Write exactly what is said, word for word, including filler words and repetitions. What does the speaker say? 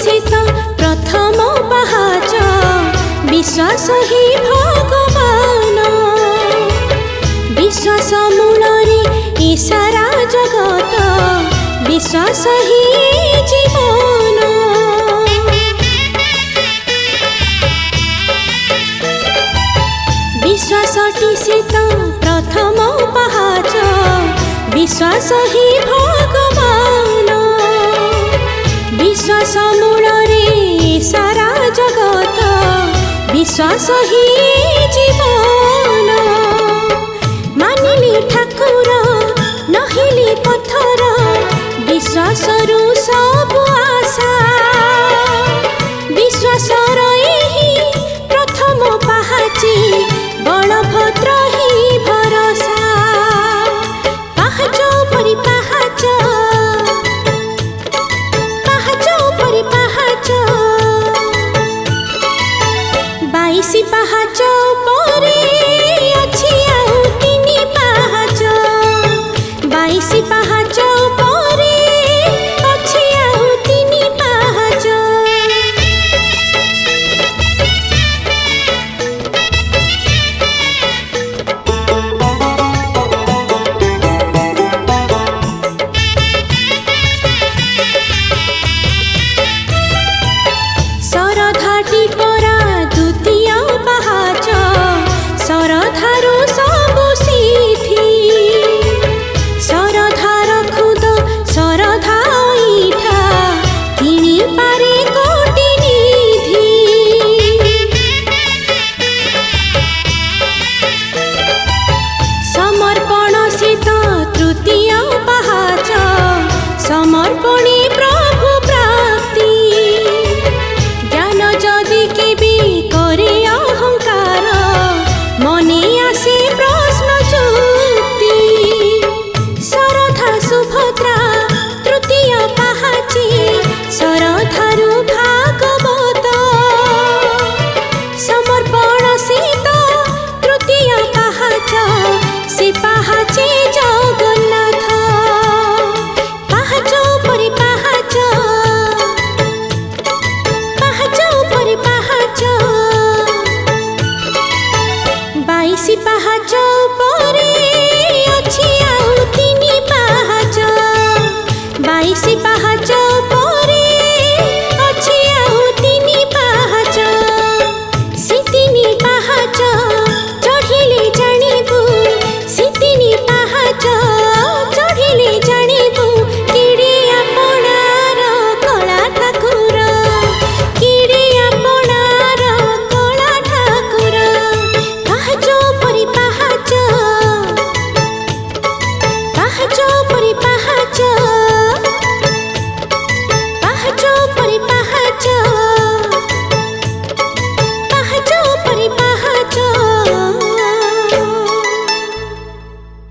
शेष प्रथम पहाच विश्वास ही भगवान विश्वास मूलरे ए सारा जगत विश्वास ही जीवन विश्वासटी शेष प्रथम पहाच विश्वास ही भगवान विश्वास मूलरे सारा जगत विश्वास ही जीवन मानिली ठाकुर नहिली पत्थर विश्वास रु सब आशा विश्वास रही प्रथम पहाची बलभद्र ही भरोसा पहाच परि पहाच पहाच परि पहाच बाईसी पहाच परे अछि आउ तिनी पहाच बाईसी पहाच परे अछि आउ तिनी पहाच सरधाटी परा द्वितीय पहाच सरधारु सबु सिथि सरधार खुद सरधा इठा किणी पारे कोटि निधि समर्पण सित तृतीय पहाच समर्पणे प्रभु प्राप्ति ज्ञान जदि केबे करे अहंकार मने आसे प्रश्न चुक्ति सरधा सुभद्रा तृतीय पहाची सरधारु भागवत समर्पण सित तृतीय पहाच से पहाचे जगन्नाथ पहाच परि पहाच पहाच परि पहाच बाईसी पहाच परे